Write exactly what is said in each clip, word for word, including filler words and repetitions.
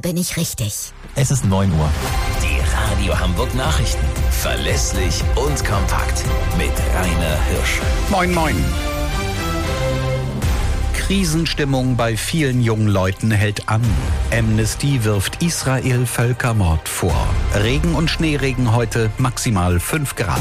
bin ich richtig. Es ist neun Uhr. Die Radio Hamburg Nachrichten. Verlässlich und kompakt. Mit Rainer Hirsch. Moin, moin. Krisenstimmung bei vielen jungen Leuten hält an. Amnesty wirft Israel Völkermord vor. Regen und Schneeregen heute, maximal fünf Grad.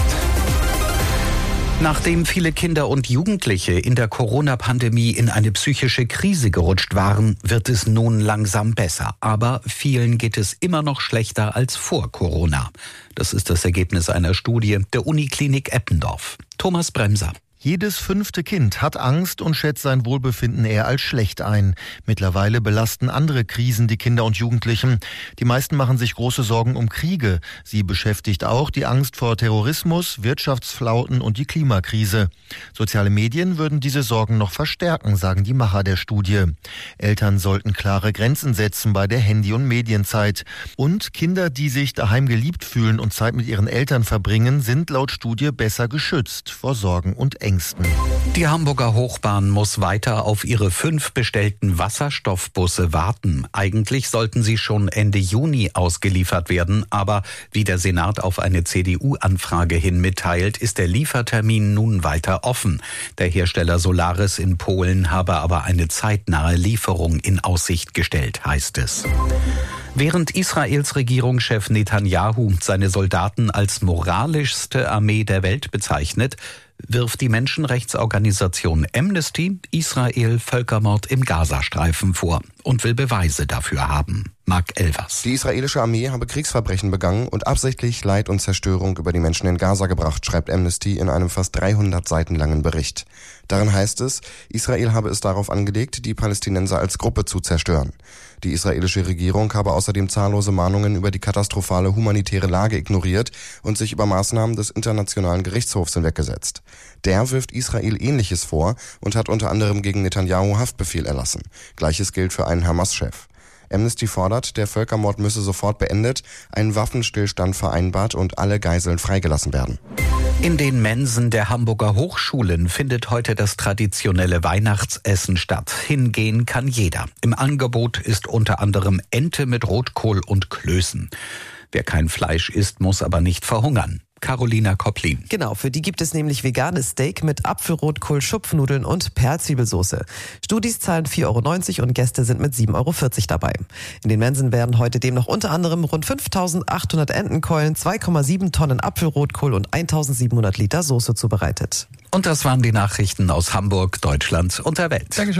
Nachdem viele Kinder und Jugendliche in der Corona-Pandemie in eine psychische Krise gerutscht waren, wird es nun langsam besser. Aber vielen geht es immer noch schlechter als vor Corona. Das ist das Ergebnis einer Studie der Uniklinik Eppendorf. Thomas Bremser. Jedes fünfte Kind hat Angst und schätzt sein Wohlbefinden eher als schlecht ein. Mittlerweile belasten andere Krisen die Kinder und Jugendlichen. Die meisten machen sich große Sorgen um Kriege. Sie beschäftigt auch die Angst vor Terrorismus, Wirtschaftsflauten und die Klimakrise. Soziale Medien würden diese Sorgen noch verstärken, sagen die Macher der Studie. Eltern sollten klare Grenzen setzen bei der Handy- und Medienzeit. Und Kinder, die sich daheim geliebt fühlen und Zeit mit ihren Eltern verbringen, sind laut Studie besser geschützt vor Sorgen und Ängsten. Die Hamburger Hochbahn muss weiter auf ihre fünf bestellten Wasserstoffbusse warten. Eigentlich sollten sie schon Ende Juni ausgeliefert werden, aber wie der Senat auf eine C D U-Anfrage hin mitteilt, ist der Liefertermin nun weiter offen. Der Hersteller Solaris in Polen habe aber eine zeitnahe Lieferung in Aussicht gestellt, heißt es. Während Israels Regierungschef Netanyahu seine Soldaten als moralischste Armee der Welt bezeichnet, wirft die Menschenrechtsorganisation Amnesty Israel Völkermord im Gazastreifen vor und will Beweise dafür haben. Mark Elvers. Die israelische Armee habe Kriegsverbrechen begangen und absichtlich Leid und Zerstörung über die Menschen in Gaza gebracht, schreibt Amnesty in einem fast dreihundert Seiten langen Bericht. Darin heißt es, Israel habe es darauf angelegt, die Palästinenser als Gruppe zu zerstören. Die israelische Regierung habe außerdem zahllose Mahnungen über die katastrophale humanitäre Lage ignoriert und sich über Maßnahmen des Internationalen Gerichtshofs hinweggesetzt. Der wirft Israel Ähnliches vor und hat unter anderem gegen Netanyahu Haftbefehl erlassen. Gleiches gilt für einen Hamas-Chef. Amnesty fordert, der Völkermord müsse sofort beendet, ein Waffenstillstand vereinbart und alle Geiseln freigelassen werden. In den Mensen der Hamburger Hochschulen findet heute das traditionelle Weihnachtsessen statt. Hingehen kann jeder. Im Angebot ist unter anderem Ente mit Rotkohl und Klößen. Wer kein Fleisch isst, muss aber nicht verhungern. Carolina Kopplin. Genau, für die gibt es nämlich veganes Steak mit Apfelrotkohl, Schupfnudeln und Perlzwiebelsoße. Studis zahlen vier Euro neunzig und Gäste sind mit sieben Euro vierzig dabei. In den Mensen werden heute demnach unter anderem rund fünftausendachthundert Entenkeulen, zwei Komma sieben Tonnen Apfelrotkohl und eintausendsiebenhundert Liter Soße zubereitet. Und das waren die Nachrichten aus Hamburg, Deutschland und der Welt. Dankeschön.